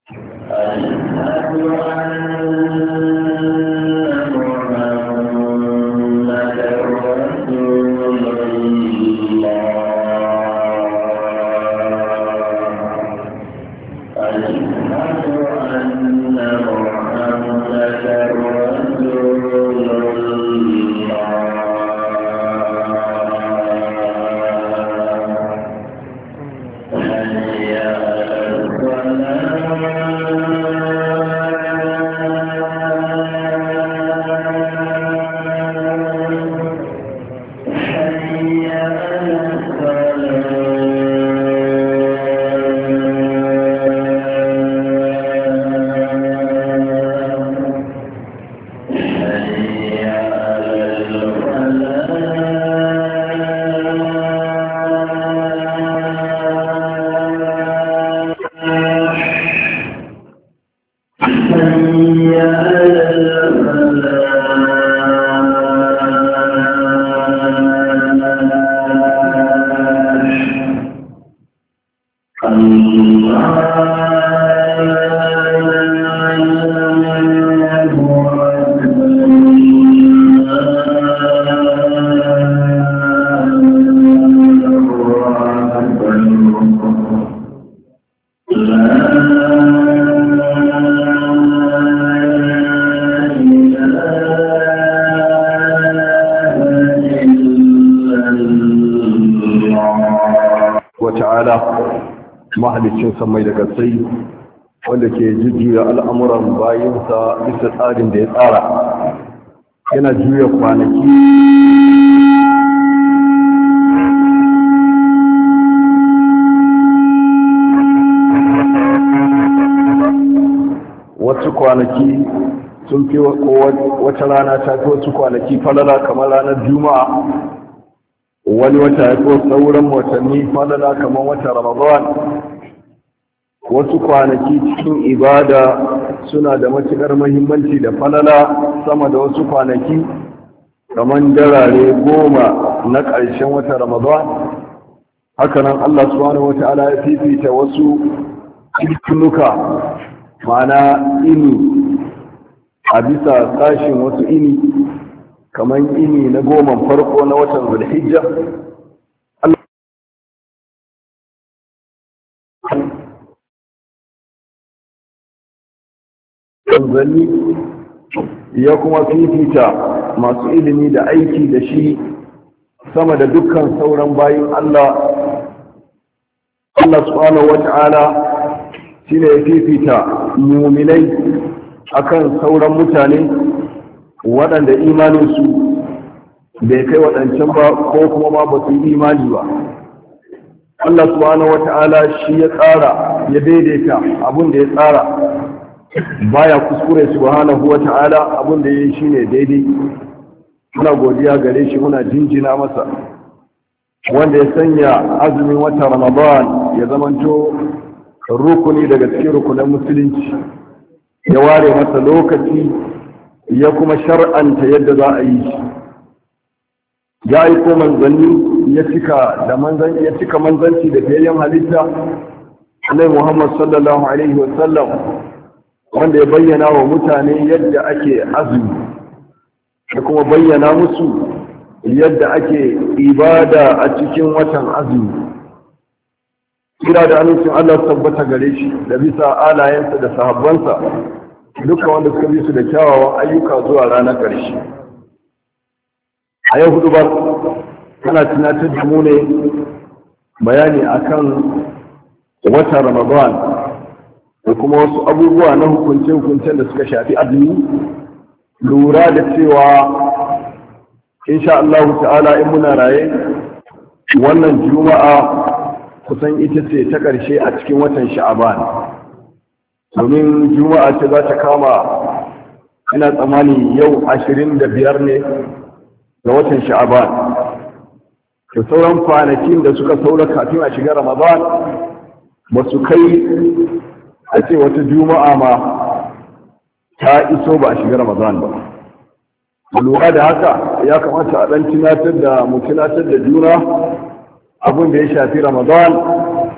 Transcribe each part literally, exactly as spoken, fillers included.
mahalicin samai da gatsai wanda ke jujjuya al'amuran bayinsa bisa tsarin da ya tsara yana juya kwanaki wasu kwanaki sun fi wata rana ta fi wasu kwanaki falala kamar ranar juma'a wani wata ya fi sauran watanni falala kamar wata ramadan wasu kwanaki cikin ibada suna da matuƙar muhimmanci da falala sama da wasu kwanaki kamar darare goma na ƙarshen wata ramadan hakanan Allah subhanahu wata'ala ya fifita wasu kirkinuka ma'ana ini a bisa sashin wasu ini kamar ini na goma farko na watan zulhijja zanni ya kuma fifita masu ilimi da aiki da shi sama da dukkan sauran bayin Allah Allah subhanahu wata'ala shine ya fifita muminai akan sauran mutane waɗanda imaninsu bai kai waɗancan ba ko kuma ma ba su yi imani ba Allah subhanahu wata'ala shi ya tsara ya daidaita abin da ya tsara baya kuskure subhanahu wata'ala abin da yayi shine daidai muna godiya gare shi muna jinjina masa wanda ya sanya azumin wata Ramadan ya zamanto rukuni daga cikin rukunan musulunci ya ware masa lokaci ya kuma shar'anta yadda za a yi shi ya aiko manzanni ya cika da manzan ya cika manzanci da fiyayyen halitta Annabi Muhammad sallallahu alaihi wa sallam wanda ya bayyana wa mutane yadda ake azumi da kuma bayyana musu yadda ake ibada a cikin watan azumi kira da amincin Allah tabbata gare shi da bisa alayensa da sahabbansa duka wanda suka bi su da kyawawan ayyuka zuwa ranar ƙarshe a yau hudu ba tana tunatar da mu ne bayani akan watan Ramadan da kuma wasu abubuwa na hukunce-hukuncen da suka shafi azumi lura da cewa insha Allah ta'ala in muna raye wannan juma'a kusan ita ce ta ƙarshe a cikin watan sha'aban domin juma'a ce za ta kama ina tsammani yau ashirin da biyar ne ga watan sha'aban da sauran kwanakin da suka saura kafin a shiga ramadan ba su kai a ce wata juma'a ma ta iso ba a shiga ramadan ba lura da haka ya kamata a ɗan tunatar da mu tunatar da juna abin da ya shafi ramadan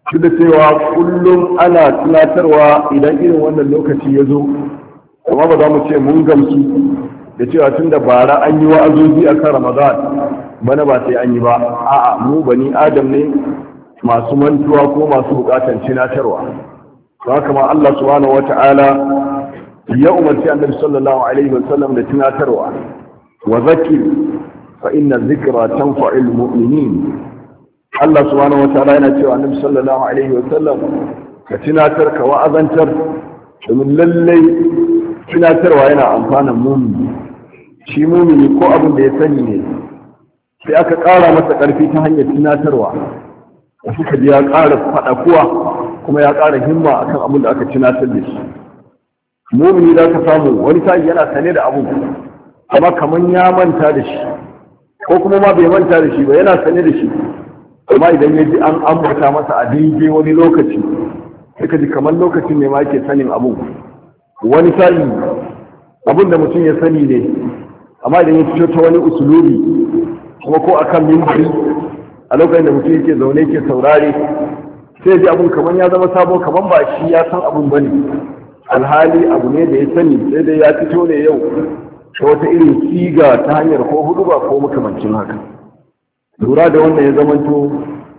duk da cewa kullum ana tunatarwa idan irin wannan lokaci ya zo, amma ba za mu ce mun gamsu da cewa tun da bara an yi wa'azozi a kan Ramadan bana ba sai an yi ba. A'a, mu bani Adam ne masu mantuwa ko masu bukatan tunatarwa. Haka ma Allah subhanahu wata'ala ya umarci Annabi sallallahu alaihi wasallam da tunatarwa, wa zakir fa inna dhikra tanfa'ul mu'minin. Allah subhanahu wata'ala yana cewa Annabi sallallahu alaihi wasallam ka tunatar, ka wa'azantar, domin lallai tunatarwa yana amfanan mumini. Shi mumini ko abin da ya sani ne sai aka ƙara masa ƙarfi ta hanyar tunatarwa, da suka ji ya ƙara faɗakuwa kuma ya ƙara himma akan abin da aka tunatar da shi. Mumini za ka samu wani sa'i yana sane da abu amma kamar ya manta da shi, ko kuma ma bai manta da shi ba, yana sane da shi, amma idan ya ji an ambata masa a daidai wani lokaci sai ka ji kamar lokacin ne ma yake sanin abu. Wani sa'i abin da mutum ya sani ne, amma idan ya fito ta wani usulubi kuma ko akan mimbari a lokacin da mutum yake zaune ke saurare, sai ya ji abun kamar ya zama sabo, kamar ba shi ya san abun bane, alhali abu ne da ya sani, sai dai ya fito ne yau ta wata irin siga ta hanyar ko huduba ko makamancin haka. Lura da wannan ya zamanto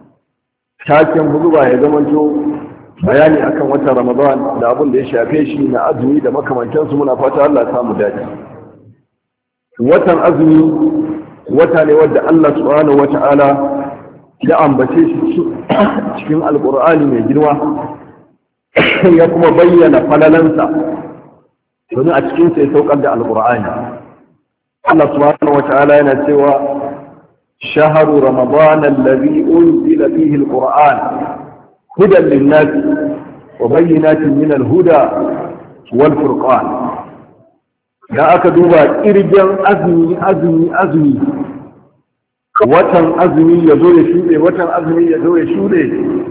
taken huduba, ya zamanto bayani akan watan Ramadan da abin da ya shafe shi na azumi da makamantansu. Muna fata Allah ya samu dace. Watan azumi wata ne wadda Allah subhanahu wata'ala ya ambace shi cikin alkur'ani mai girma, ya kuma bayyana falalansa domin a cikin sa ya saukar da alkur'ani. Allah subhanahu wata'ala yana cewa shahru ramadan alladhi unzila fihi alquran hudan lin-nas wa bayyinatin min al-huda wal furqan. Da aka duba kirgen azumi azumi azumi, watan azumi ya zo ya shuɗe, watan azumi ya zo ya shuɗe,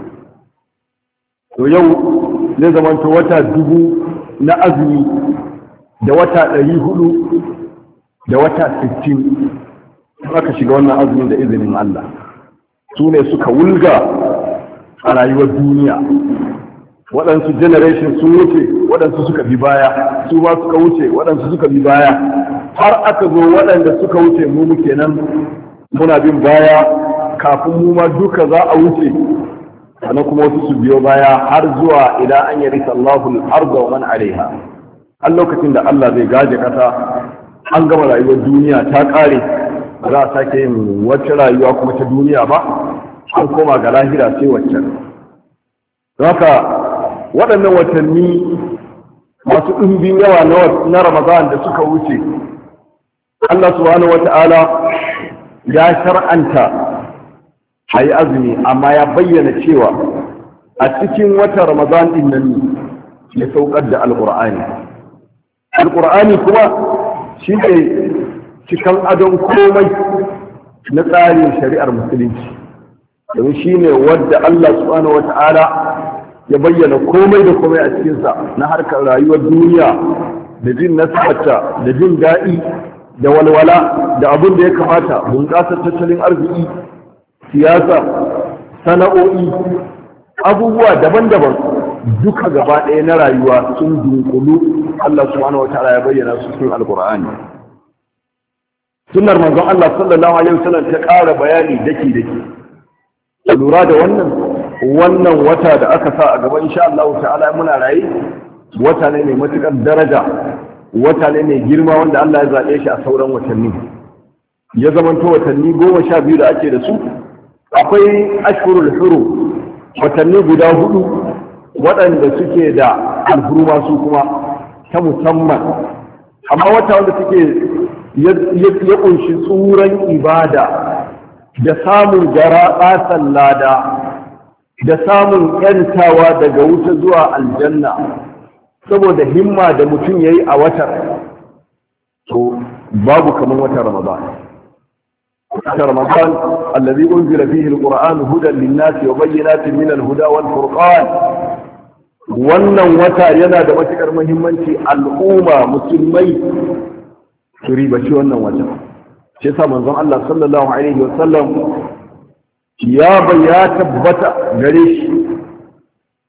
to yau zai zamanto wata dubu na azumi da wata ɗari hudu da wata sittin aka shiga wannan azumin da izinin Allah. Su ne suka wulga a rayuwar duniya. Waɗansu generation sun wuce, waɗansu suka bi baya, su ma suka wuce, waɗansu suka bi baya, har aka zo waɗanda suka wuce mu muke nan muna bin baya, kafin mu ma duka za a wuce, sannan kuma wasu su biyo baya har zuwa idan an yi risa Allahul arda wa man alaiha. Har lokacin da Allah zai gaje kasa, an gama rayuwar duniya ta ƙare, ba za a sake yin wata rayuwa kuma ta duniya ba, an koma ga lahira sai waccan. Haka waɗannan watanni masu ɗumbin yawa na Ramadan da suka wuce, Allah subhanahu wata'ala ya shar'anta a yi azumi, amma ya bayyana cewa a cikin watan Ramadan ɗin nan ya saukar da Alƙur'ani. Alƙur'ani kuma shi ne cikin adon komai na tsarin shari'ar musulunci, domin shi ne wadda Allah subhanahu wata'ala ya bayyana komai da komai a cikinsa na harkar rayuwar duniya, da jin nasarta, da jin daɗi, da walwala, da abin da ya kamata, bunƙasar tattalin arziki, siyasa, sana'o'i, abubuwa daban-daban duka gaba ɗaya na rayuwa sun dunkulu. Allah subhanahu wataala ya bayyana su cikin alkur'ani. Sunnar manzon Allah sallallahu alaihi wasallam ta ƙara bayani daki-daki. Lura da wannan wannan wata da aka sa a gaba insha Allah ta'ala muna raye, wata ne mai matukar daraja, wata ne mai girma wanda Allah ya zaɓe shi a sauran watanni. Ya zamanto watanni goma sha biyu da ake da su, akwai ashhurul huru, watanni guda hudu waɗanda suke da alhurma su kuma ta musamman, amma wata wanda suke ya kunshi tsuran ibada da samun garaɓasan lada da samun ‘yantawa daga wuta zuwa aljanna saboda himma da mutum ya yi a watan, to babu kamar watan Ramadan. Watan Ramadan, allazi unzila fihi al-Qur'an hudan lin-nasi wa bayyinatin min al-huda wal furqan. Wannan wata yana da matukar muhimmanci, al'umma musulmai su ribaci wannan wata. Shi yasa manzon Allah sallallahu alaihi wa sallam ya ya tabbata gare shi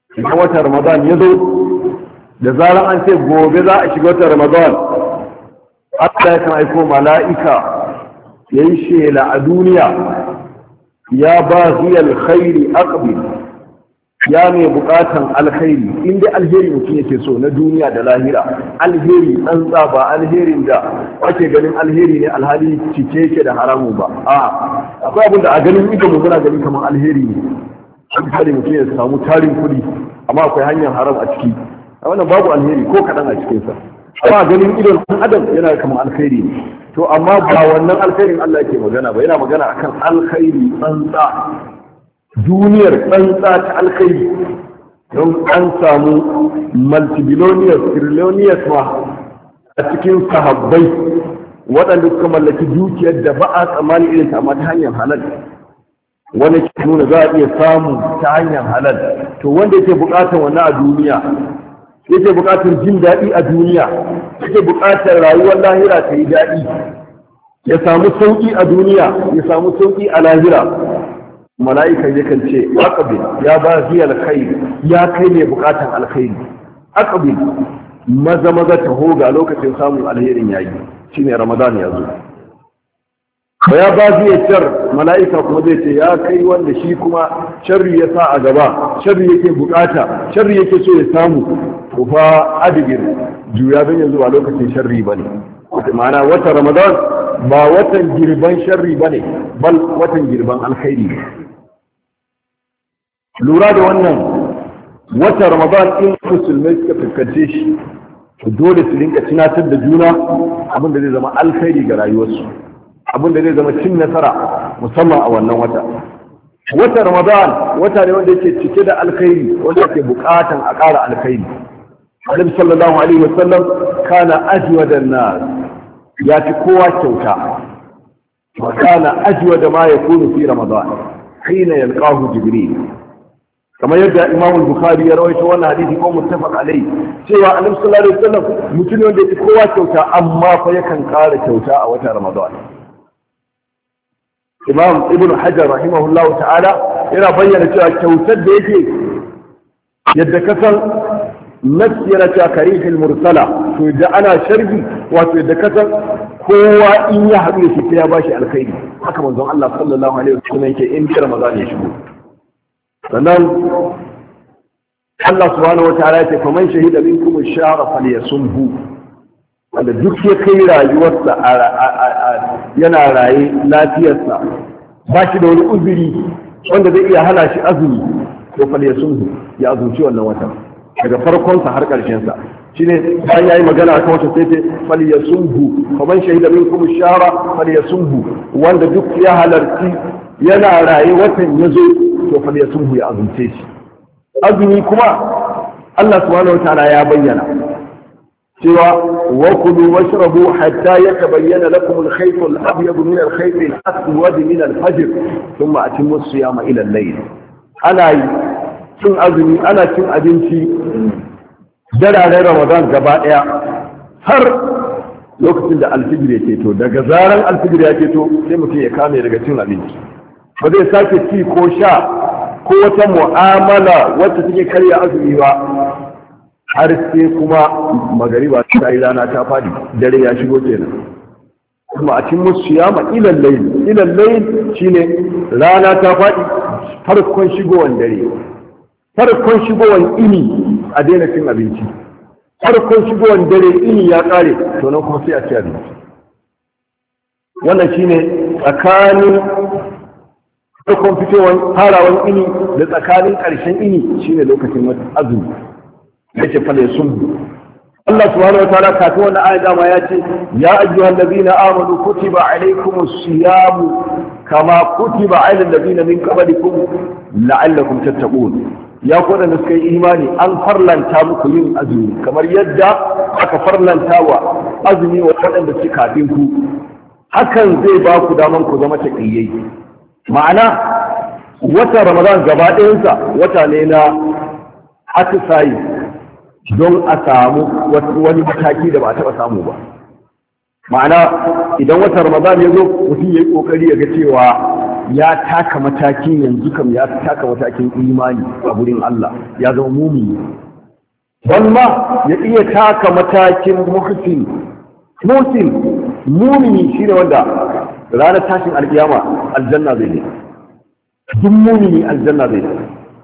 idan watan ramadan ya zo da zaran an ce gobe za a shiga watan ramadan Allah ya kan aiko mala'ika ya yi shela a duniya ya ba ziyar khairi aqbil ya mai bukatan alkhairi inda alheri mutum yake so na duniya da lahira, alheri tsantsa ba alherin da ake ganin alheri ne alhali cike yake da haramu ba. a akwai abin da a ganin ido mu muna gani kamar alheri ne, misali mutum ya samu tarin kuɗi amma akwai hanyar haram a ciki, a wannan babu alheri ko kaɗan a cikinsa. amma ganin idon ɗan adam yana kamar alkhairi ne, to amma ba wannan alkhairin Allah yake magana ba, yana magana akan alkhairi tsantsa, duniyar tsantsa ta alkhairi. don an samu multibillionaires trillionaires ma a cikin sahabbai waɗanda suka mallaki dukiyar da ba a tsammani irin ta amma ta hanyar halal, wanda ke nuna za a iya samu ta hanyar halal. to wanda yake buƙatar wannan a duniya, yake buƙatar jin daɗi a duniya, yake buƙatar rayuwar lahira ta yi daɗi, ya samu sauƙi a duniya, ya samu sauƙi a lahira, mala'ikan yakan ce aqbil ya ba ziya alkhairi, ya kai ne buƙatar alkhairi, aqbil maza maza taho ga lokacin samun alherin yayi, shine ramadan ya zo. ya ba ziya shar, mala'ika kuma zai ce ya kai wanda shi kuma sharri ya sa a gaba, sharri yake bukata, sharri yake so ya samu, to fa adigir juya don yanzu ba lokacin sharri bane. ma'ana watan ramadan ba watan girban sharri bane, bal watan girban alkhairi. lura da wannan watan ramadan in musulmai suka fuskance shi, to dole su rinka tunatar da juna abin da zai zama alkhairi ga rayuwarsu, abin da zai zama cin nasara musamman a wannan wata. Wata Ramadan wata ne wanda yake cike da alkhairi, wanda yake bukatan a ƙara alkhairi. Annabi sallallahu alaihi wasallam kana ajwada nas, ya fi kowa kyauta. Wa kana ajwada ma yakunu fi Ramadan hina yalqahu Jibril. kamar yadda Imam Bukhari ya rawaito wannan hadisi ko muttafaq alai, cewa Annabi sallallahu alaihi wasallam mutum ne wanda yake kowa kyauta amma fa yakan ƙara kyauta a watan Ramadan. Imam Ibn Hajar rahimahullahu ta'ala yana bayyana cewa kyautar da yake yadda kasan nafsi yana cewa karihil mursala, to yadda ana sharhi wato yadda kasan kowa in ya haɗu da shi ya bashi alkhairi, haka manzon Allah sallallahu alaihi wasallam yake in Ramadan ya shigo. sannan Allah subhanahu wa ta'ala ya ce faman shahida minkum ash-shahra falyasumhu, wanda duk ya kai rayuwarsa yana raye lafiyarsa ba shi da wani uzuri wanda zai iya hana shi azumi, to falyasumhu ya azumci wannan watan daga farkonsa har ƙarshensa. shine bayan yayi magana akan wata sai ce falyasumhu faman shahida minkum ash-shahra falyasumhu, wanda duk ya halarci yana raye watan ya zo to falyasumhu ya azumce shi. azumi kuma Allah subhanahu wa ta'ala ya bayyana cewa wa kulu washrabu hatta yatabayyana lakum al-khayt al-abyad min al-khayt al-aswad min al-fajr thumma atimmu as-siyama ila al-layl. ana cin azumi, ana cin abinci dararen Ramadan gaba daya har lokacin da alfijir ya keto. daga zaran alfijir ya keto sai mutum ya kame daga cin abinci, ba zai sake ci ko sha ko wata mu'amala wacce take karya azumi ba har sai kuma magariba ta yi rana ta fadi, dare ya shigo kenan. kuma a cikin musu yama ilal layl, ilal layl shine rana ta fadi farkon shigowar dare, farkon shigowar ini a daina cin abinci, farkon shigowar dare ini ya kare to nan kuma sai a ci abinci. wannan shine tsakanin farkon fitowar farawan ini da tsakanin ƙarshen ini shine lokacin azumi. yace fa yasum Allah subhanahu wataala kafin wannan aya dama ya ce ya ayyuhal ladina amanu kutiba alaykumus siyam kama kutiba alal ladina min qablikum la'allakum tattaqun. ya ku da suka yi imani an farlanta muku yin azumi kamar yadda aka farlanta wa azumi wa waɗanda suke kafin ku, hakan zai ba ku daman ku zama taqiyyi. ma'ana watan Ramadan gaba ɗayansa wata ne na atisayi don a samu wani mataki da ba a taɓa samu ba. ma'ana idan watan Ramadan ya zo mutum ya yi ƙoƙari ya ga cewa ya taka matakin yanzu kam ya taka matakin imani a gurin Allah ya zama mumini wanda ya iya taka matakin muhsin muhsin mumini shine wanda ranar tashin alkiyama aljanna zai ne duk mumini aljanna zai ne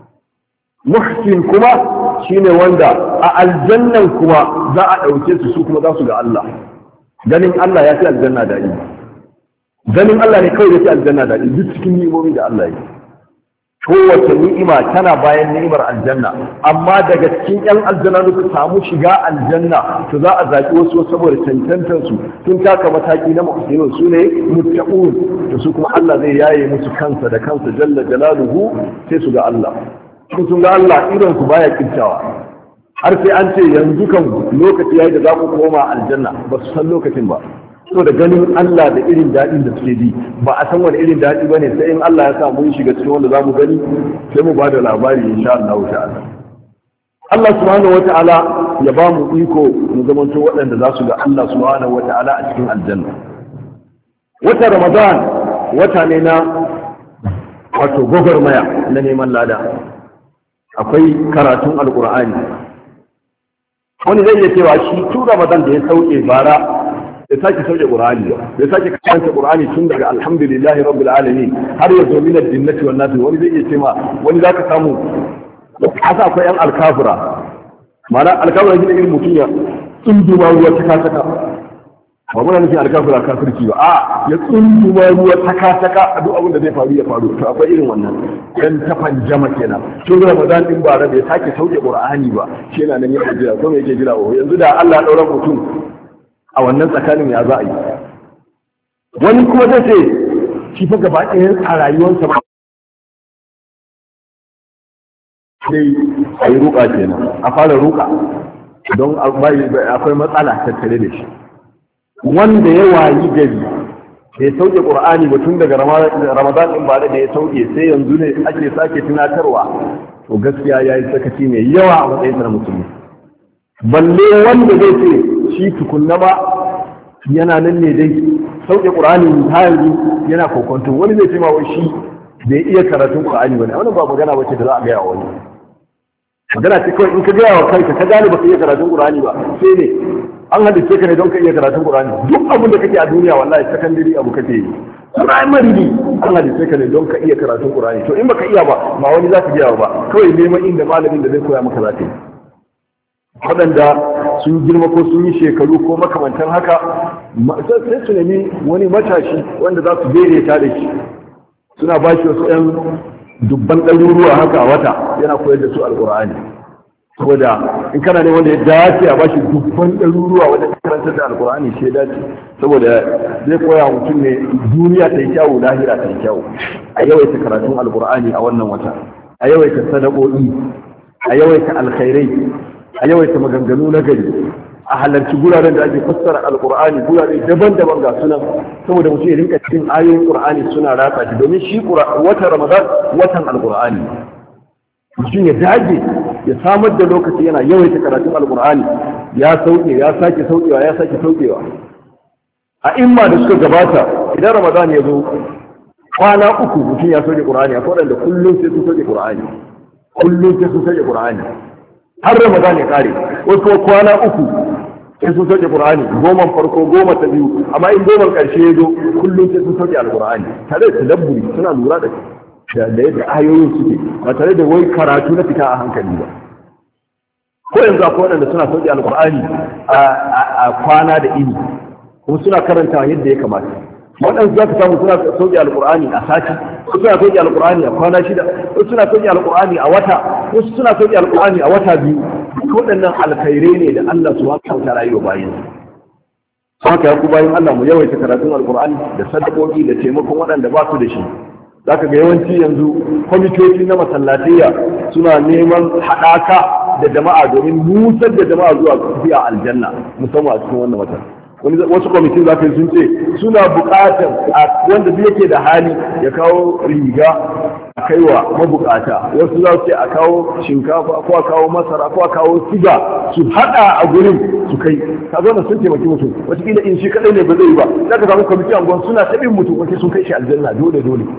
muhsin kuma shine wanda a aljannan kuma za a ɗauke su su kuma za su ga Allah ganin Allah ya fi aljanna daɗi ganin Allah ne kawai ya fi aljanna daɗi duk cikin ni'imomi da Allah ya kowace ni'ima tana bayan ni'imar aljanna amma daga cikin yan aljanna da su samu shiga aljanna to za a zaɓi wasu saboda cancantar su sun taka mataki na muhsinin su ne muttaqun to su kuma Allah zai yaye musu kansa da kansa jalla jalaluhu sai su ga Allah sun ga Allah idan su baya kintawa har sai an ce yanzu kan lokaci yayi da za ku koma aljanna ba su san lokacin ba so da ganin Allah da irin daɗin da suke ji ba a san wani irin daɗi bane sai in Allah ya sa mun shiga cikin wanda za mu gani sai mu ba da labari insha Allah ta'ala Allah subhanahu wa ta'ala ya ba mu iko mu zamanto waɗanda za su ga Allah subhanahu wa ta'ala a cikin aljanna wata Ramadan wata ne na wato gwagwarmaya na neman lada akwai karatun alkur'ani wani zai iya cewa shi tun Ramadan da ya sauke bara ya sake sauke qur'ani ya sake karanta qur'ani tun daga alhamdulillahi rabbil alamin har ya zo min ad-dinnati wan nas wani zai iya cewa wani zaka samu hasa akwai yan alkafira ma'ana alkafira shi ne irin mutum ya tsunduma ruwa taka taka ba muna nufin alkafira kafirci ba a ya tsunduma ruwa taka taka a duk abin da zai faru ya faru to akwai irin wannan dan tafan jama kenan tun Ramadan din ba da bai sake sauke qur'ani ba shi yana nan yake jira ko me yake jira o yanzu da Allah ya daura mutum a wannan tsakanin ya za a yi wani kuma zai ce shi fa gaba ɗaya a rayuwarsa ba sai a yi ruka kenan a fara ruka don akwai matsala tattare da shi wanda ya wayi gari da ya sauke ƙur'ani ba tun daga ramadan ɗin ba da ya sauke sai yanzu ne ake sake tunatarwa to gaskiya ya yi sakaci mai yawa a matsayin na musulmi balle wanda zai ce shi tukunna ba yana nan ne dai sauke ƙur'ani ta yanzu yana kokonto wani zai ce ma wai shi bai iya karatun ƙur'ani ba ne wannan ba magana bace da za a gaya wa wani magana ce kawai in ka gaya wa kanka ka gane baka iya karatun ƙur'ani ba sai ne an halice ka ne don ka iya karatun ƙur'ani duk abin da kake a duniya wallahi sakandare abu kake yi primary ne an halice ka ne don ka iya karatun ƙur'ani to in baka iya ba ma wani za ka gaya ba kawai neman inda malamin da zai koya maka za ka yi waɗanda sun girma ko sun yi shekaru ko makamantan haka sai su nemi wani matashi wanda za su daidaita da shi suna ba shi wasu 'yan dubban ɗaruruwa haka a wata yana koyar da su alƙur'ani saboda in kana ne wanda ya dace a ba shi dubban ɗaruruwa wajen karantar da alƙur'ani shi ya dace saboda zai koya mutum ne duniya ta yi kyawu lahira ta yi kyawu a yawaita karatun alƙur'ani a wannan wata a yawaita sadakoki a yawaita alkhairai a yawaita maganganu na gari a halarci guraren da ake fassara alkur'ani gurare daban-daban ga sunan saboda mutum ya rinka cikin ayoyin qur'ani suna ratsa shi domin shi watan ramadan watan alkur'ani mutum ya dage ya samar da lokaci yana yawaita karatun alkur'ani ya sauke ya sake saukewa ya sake saukewa a imma da suka gabata idan ramadan ya zo kwana uku mutum ya sauke qur'ani akwai wanda kullum sai sun sauke qur'ani kullum sai sun sauke qur'ani har ramadan ya kare wasu kwana uku sai sun sauke qur'ani goma farko goma ta biyu amma in goma karshe ya zo kullum sai sun sauke alqur'ani tare da tadabburi suna lura da da yadda ayoyin suke ba tare da wai karatu na fita a hankali ba ko yanzu akwai waɗanda suna sauke alqur'ani a kwana da ini kuma suna karanta yadda ya kamata waɗansu za ka samu suna sauke alqur'ani a sati wasu suna sauke alqur'ani a kwana shida wasu suna sauke alqur'ani a wata wasu suna sauke alqur'ani a wata biyu duk waɗannan alkhairai ne da Allah subhanahu wa ta'ala yi wa bayin haka ya ku bayin Allah mu yawaita karatun alqur'ani da sadakoki da taimakon waɗanda ba su da shi zaka ga yawanci yanzu kwamitoci na masallatiyya suna neman haɗaka da jama'a domin nusar da jama'a zuwa tafiya aljanna musamman a cikin wannan watan wasu kwamitin za ka yi sun ce suna buƙatar wanda duk yake da hali ya kawo riga a kaiwa mabukata wasu za su ce a kawo shinkafa ko a kawo masara ko a kawo siga su haɗa a gurin su kai ka zo sun taimaki mutum wataƙila in shi kaɗai ne ba zai yi ba za ka samu kwamitin angon suna taɓin mutum wace sun kai shi aljanna dole dole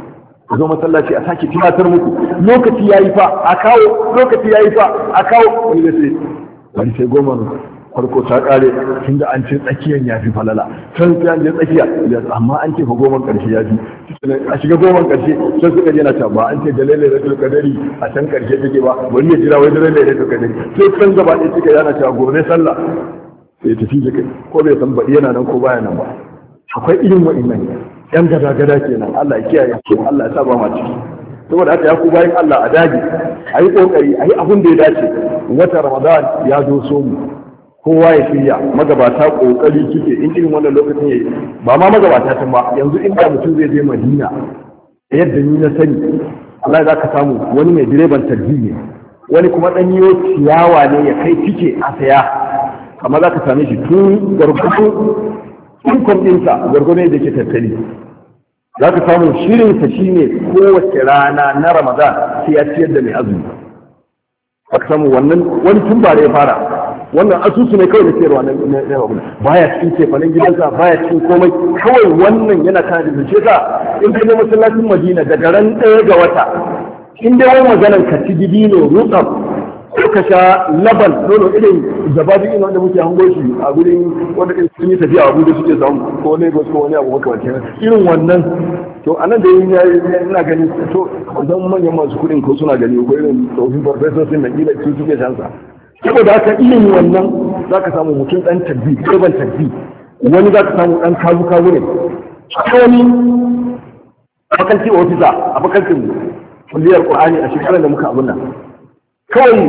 zo masallaci a sake tunatar muku lokaci yayi fa a kawo lokaci yayi fa a kawo wani sai wani sai goma farko ta kare tun da an ce tsakiyar ya fi falala can sai an je tsakiya amma an ce fa goma karshe ya fi a shiga goma karshe sai suka je na ta ba an ce dalilai da kadari a can karshe take ba bari ya jira wai dalilai da kadari sai kan gaba ɗaya suka yana cewa gobe sallah sai tafi da kai ko bai san baɗi yana nan ko baya nan ba akwai irin wa'annan yan gada gada kenan Allah ya kiyaye su Allah ya sa ba ma ciki saboda haka ya ku bayan Allah a daji a yi kokari a yi abin da ya dace wata Ramadan ya doso mu kowa ya shirya magabata kokari kike in irin wannan lokacin yayi ba ma magabata tun ba yanzu inda mutum zai je Madina yadda ni na sani Allah za ka samu wani mai direban tarbi ne wani kuma dan yiwo ciyawa ne ya kai tike a saya amma za ka same shi tun gwargwado income ɗinsa gwargwado da ke tattali za ka samu shirinsa shine kowace rana na Ramadan sai ya ciyar da mai azumi za ka samu wannan wani tun ba da ya fara wannan asusu ne kawai da sayarwa na na baya cikin cefanen gidansa baya cikin komai kawai wannan yana kana da zuciya sa in ka je masallacin Madina daga ran ɗaya ga wata in dai wani maganar ka ci dibino rutsam ko ka sha laban nono irin zababi ina wanda muke hango shi a gurin wanda sun yi tafiya a Abuja suke samu ko Lagos ko wani abu makamancin irin wannan to anan da yin ina gani to zan manyan masu kuɗin ko suna gani ko irin tsofin farfesor sun da kila su suke shansa saboda haka irin wannan za ka samu mutum ɗan tabbi ɗaban tabbi wani za ka samu ɗan kazu kazu ne wani fakalti ofisa a fakaltin kulliyar Qur'ani a shekarar da muka abunna kawai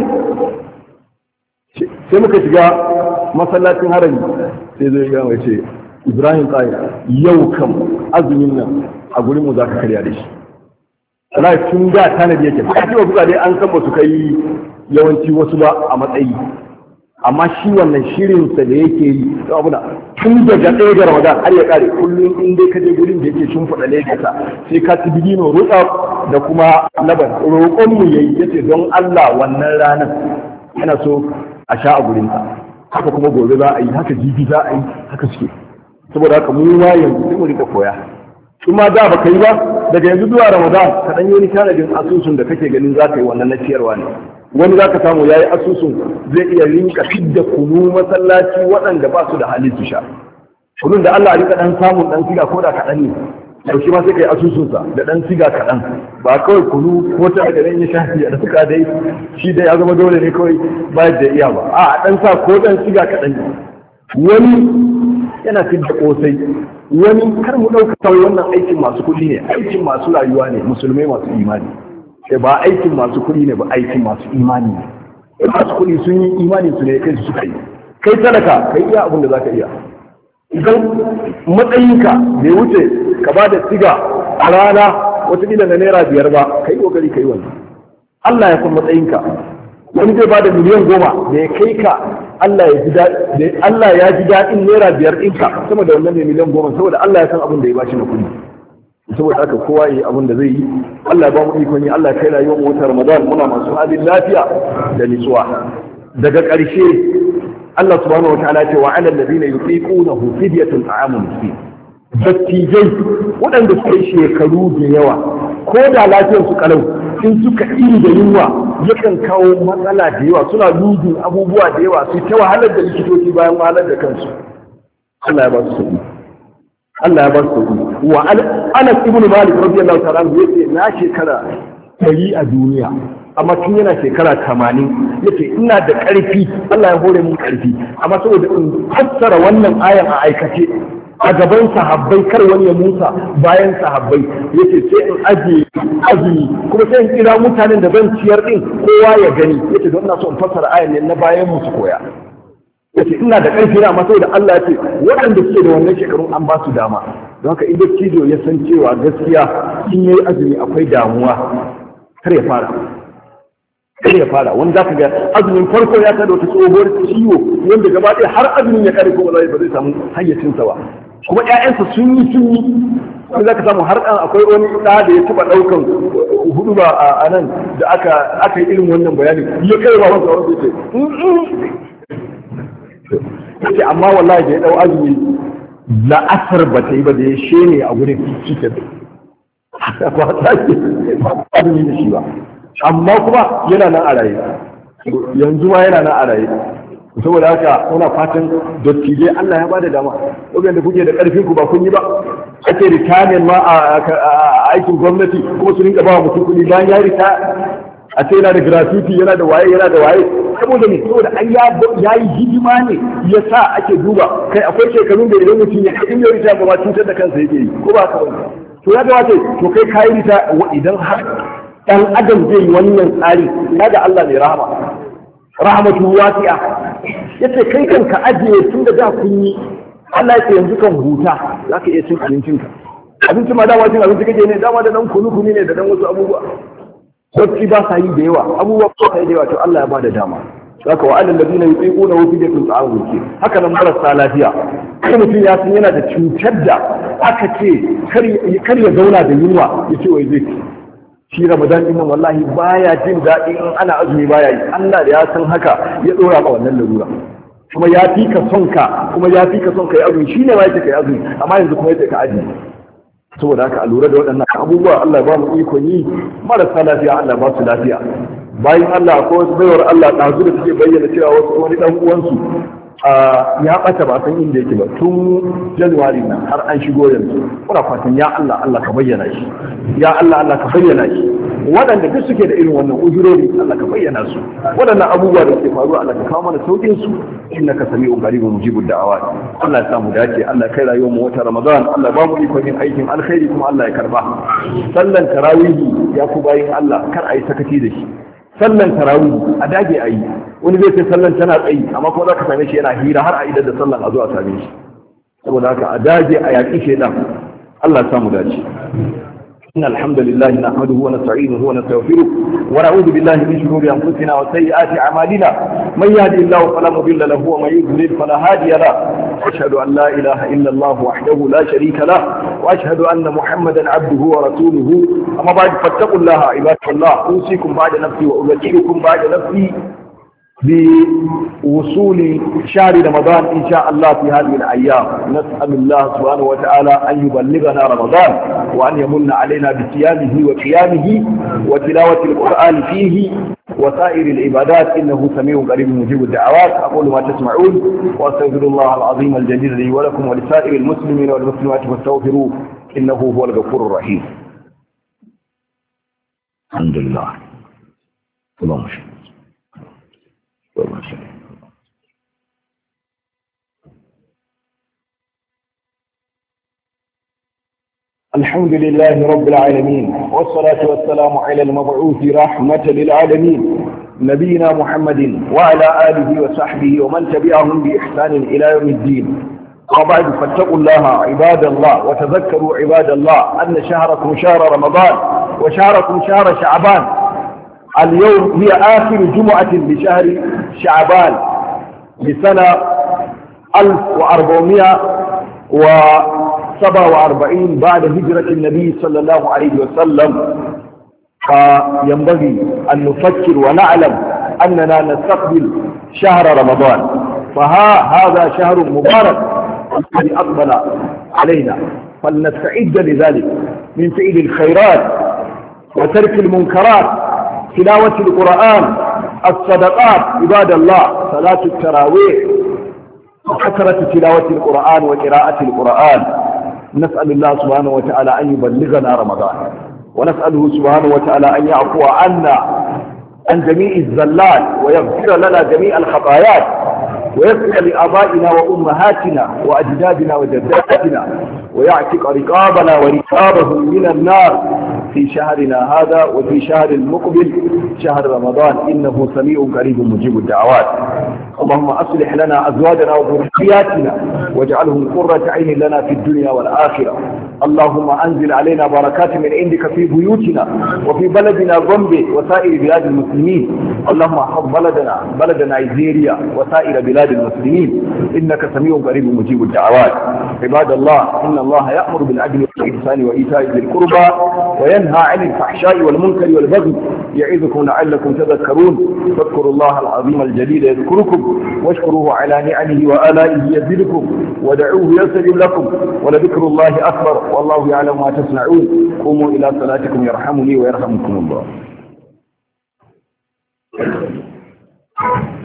sai muka shiga masallacin harami sai zai gama ya ce Ibrahim Tsaye yau kam azumin nan a gurin mu za ka karya da shi Allah tun da tanadi yake ba ce wa dai an san ba su kai yawanci wasu ba a matsayi amma shi wannan shirinsa da yake yi to abu da tun daga ɗaya ga Ramadan har ya kare kullum in dai ka je gurin da yake shimfiɗa lagasa sai ka ci bidino rutsa da kuma laban roƙon mu yayi yace don Allah wannan ranar yana so a sha a gurin ka haka kuma gobe za a yi haka jibi za a yi haka suke saboda haka mu ma yanzu sai mu rika koya kuma da baka yi ba daga yanzu zuwa Ramadan ka dan yi wani tanadin asusun da kake ganin za ka yi wannan na ciyarwa ne wani za ka samu ya yi asusun zai iya rinka fidda kunu masallaci waɗanda ba su da hali su sha kunun da Allah a rika ɗan samun ɗan siga ko da kaɗan ne yaushe ma sai ka yi asusunsa da ɗan siga kaɗan ba kawai kunu ko ta da ɗan ya shafi a suka dai shi dai ya zama dole ne kawai ba da iya ba a ɗan sa ko ɗan siga kaɗan ne wani yana fidda ƙosai wani kar mu ɗauka wannan aikin masu kuɗi ne aikin masu rayuwa ne musulmai masu imani ba aikin masu kuɗi ne ba aikin masu imani ne masu kuɗi sun yi imani su ne kai su suka yi kai talaka kai iya abin da za ka iya idan matsayinka bai wuce ka ba da siga a rana wataƙila na naira biyar ba ka yi ƙoƙari ka yi wannan Allah ya san matsayinka wani zai ba da miliyan goma da ya kai ka Allah ya ji daɗin naira biyar ɗinka sama da wannan mai miliyan goma saboda Allah ya san abin da ya bashi na kuɗi saboda haka kowa yi abin da zai yi Allah ba mu ikon yi Allah kai rayuwar wata Ramadan muna masu halin lafiya da nutsuwa daga ƙarshe Allah subhanahu wataala ce wa alal ladina yutiqunahu fidyatun ta'amun miskin dattijai waɗanda suka yi shekaru da yawa ko da lafiyar su kalau in suka iri da yunwa yakan kawo matsala da yawa suna lujin abubuwa da yawa su ta wahalar da likitoci bayan wahalar da kansu Allah ya ba su sauki Allah ya ba su sauki wa Anas ibn Malik radiyallahu ta'ala anhu yace na shekara ɗari a duniya amma tun yana shekara tamanin yace ina da ƙarfi Allah ya hore mun ƙarfi amma saboda in fassara wannan ayan a aikace a gaban sahabbai kar wani ya musa bayan sahabbai yace sai in aje azumi kuma sai in kira mutanen da zan ciyar din kowa ya gani yace don ina so in fassara ayan ne na bayan mu su koya yace ina da ƙarfi na amma saboda Allah ya ce waɗanda suke da wannan shekarun an ba su dama don haka in dattijo ya san cewa gaskiya in yayi azumi akwai damuwa kar ya fara kar ya fara wani zaka ga azumin farko ya kada wata tsohuwar ciwo wanda gaba ɗaya har azumin ya kare ko ba zai samu hayyacinsa ba kuma ƴaƴansa sun yi sun yi wani zaka samu har ɗan akwai wani ɗa da ya taɓa ɗaukan hudu ba a nan da aka aka yi irin wannan bayani ya kai ba wanda wanda ce yace amma wallahi da ya ɗau azumi la'asar ba ta yi ba da ya shene a gurin cikin ba ta ke azumi da shi ba amma kuma yana nan a raye yanzu ma yana nan a raye saboda haka muna fatan dattijai Allah ya bada dama wanda kuke da karfin ku ba kun yi ba ake ritamin ma a aikin gwamnati kuma su rinka ba mutum kuɗi bayan ya rita a ce yana da gratuity yana da waye yana da waye saboda ne saboda an ya yi hidima ne ya sa ake duba kai akwai shekarun da idan mutum ya kai in ya rita ba ma cutar da kansa yake yi ko ba ka wani to ya gawa to kai kayi rita idan har dan adam zai yi wannan tsari kaga Allah mai rahama rahmatu wasi'a yace kai kanka ajiye tun da da kun yi Allah ya ce yanzu kan huta zaka iya cin abincinka abinci ma dama cin abinci kake ne dama da dan kunu kunu ne da dan wasu abubuwa wacce ba sa yi da yawa abubuwa ba sa yi da yawa to Allah ya bada dama haka wa alal ladina yuqiquna wa fi jatin ta'awun ke haka nan marasa lafiya kai mutum ya san yana da cutar da aka ce kar ya zauna da yunwa ya ce wai zai shi Ramadan din nan wallahi baya jin daɗi in ana azumi baya yi Allah da ya san haka ya dora ba wannan larura kuma ya fi ka son ka kuma ya fi ka son ka yi azumi shine ma yake kai azumi amma yanzu kuma yake ka aji saboda haka a lura da waɗannan abubuwa Allah ba mu ikon yi marasa lafiya Allah ba su lafiya bayan Allah ko wasu baiwar Allah ɗazu da suke bayyana cewa wasu wani ɗan uwansu ya ɓata ba san inda yake ba tun Januwari nan har an shigo yanzu muna fatan ya Allah Allah ka bayyana shi ya Allah Allah ka bayyana shi waɗanda duk suke da irin wannan ujurori Allah ka bayyana su waɗannan abubuwa da suke faruwa Allah ka kawo mana saukin su innaka sami'un qaribun mujibud da'awat Allah ya sa mu dace Allah kai rayuwar mu wata Ramadan Allah ba mu ikon yin aikin alkhairi kuma Allah ya karba sallan tarawihi ya ku bayin Allah kar a yi sakaci da shi sallan tarawih a dage a yi wani zai ce sallan tana tsayi amma kuma za ka same shi yana hira har a idan da sallan a zo a same shi saboda haka a dage a yaƙi shaidan Allah ya samu dace إن الحمد لله نحمده ونستعينه ونستغفره ونعوذ بالله من شرور أنفسنا وسيئات أعمالنا من يهدي الله فلا مضل له ومن يضلل فلا هادي له أشهد أن لا إله إلا الله وحده لا شريك له وأشهد أن محمدا عبده ورسوله أما بعد فاتقوا الله عباد الله أوصيكم بعد نفسي وأذكركم بعد نفسي بوصول شهر رمضان إن شاء الله في هذه الأيام نسأل الله سبحانه وتعالى أن يبلغنا رمضان وأن يمن علينا بصيامه وقيامه وتلاوة القرآن فيه وسائر العبادات إنه سميع قريب مجيب الدعوات أقول ما تسمعون وأستغفر الله العظيم الجليل لي ولكم ولسائر المسلمين والمسلمات فاستغفروه إنه هو الغفور الرحيم. الحمد لله. اللهم صل الحمد لله رب العالمين والصلاة والسلام على المبعوث رحمة للعالمين نبينا محمد وعلى آله وصحبه ومن تبعهم بإحسان إلى يوم الدين وبعد فاتقوا الله عباد الله وتذكروا عباد الله أن شهركم شهر رمضان وشهركم شهر شعبان. اليوم هي آخر جمعة لشهر شعبان لسنة ألف وأربعمائة وسبعة وأربعين بعد هجرة النبي صلى الله عليه وسلم. فينبغي أن نفكر ونعلم أننا نستقبل شهر رمضان فها هذا شهر مبارك الذي أقبل علينا فلنستعد لذلك من فعل الخيرات وترك المنكرات تلاوة القرآن الصدقات عباد الله صلاة التراويح وكثرة تلاوة القرآن وقراءة القرآن. نسأل الله سبحانه وتعالى أن يبلغنا رمضان ونسأله سبحانه وتعالى أن يعفو عنا عن جميع الزلات ويغفر لنا جميع الخطايات ويغفر لآبائنا وأمهاتنا وأجدادنا وجداتنا ويعتق رقابنا ورقابهم من النار في شهرنا هذا وفي شهر المقبل شهر رمضان إنه سميع قريب مجيب الدعوات. اللهم أصلح لنا أزواجنا وذرياتنا واجعلهم قرة عين لنا في الدنيا والآخرة. اللهم أنزل علينا بركات من عندك في بيوتنا وفي بلدنا غومبي وسائر بلاد المسلمين. اللهم احفظ بلدنا بلد نيجيريا وسائر بلاد المسلمين إنك سميع قريب مجيب الدعوات. عباد الله إن الله يأمر بالعدل والإحسان وإيتاء ذي القربى وينهى عن الفحشاء والمنكر والبغي يعظكم لعلكم تذكرون. فاذكروا الله العظيم الجليل يذكركم واشكروه على نعمه وآلائه يزدكم ودعوه يستجب لكم ولذكر الله أكبر والله يعلم ما تصنعون قوموا إلى صلاتكم يرحمني ويرحمكم الله.